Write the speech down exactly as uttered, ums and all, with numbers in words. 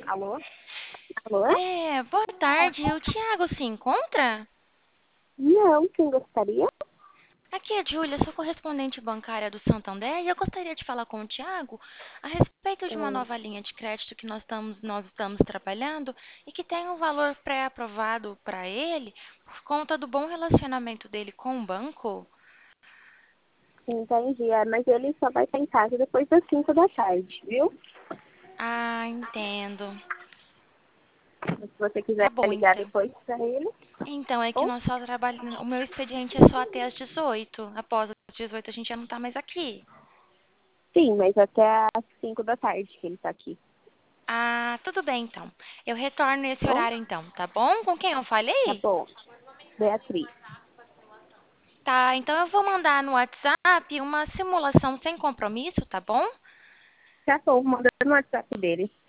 Alô? Alô? É, boa tarde. O Tiago se encontra? Não, quem gostaria? Aqui é a Júlia, sou correspondente bancária do Santander e eu gostaria de falar com o Tiago a respeito de uma Hum, nova linha de crédito que nós estamos, nós estamos trabalhando e que tem um valor pré-aprovado para ele por conta do bom relacionamento dele com o banco. entendi. É, mas ele só vai estar em casa depois das cinco da tarde, viu? Ah, entendo. Se você Tá quiser bom, ligar então. depois para ele. Então, é que Bom, nós só trabalhamos. O meu expediente é só até às dezoito. Após as dezoito a gente já não tá mais aqui. sim, mas até às cinco da tarde que ele está aqui. Ah, tudo bem então. Eu retorno nesse Bom, horário então, tá bom? Com quem eu tá falei? bom. Beatriz. Tá, então eu vou mandar no WhatsApp uma simulação sem compromisso, tá bom? Já estou mandando no WhatsApp dele.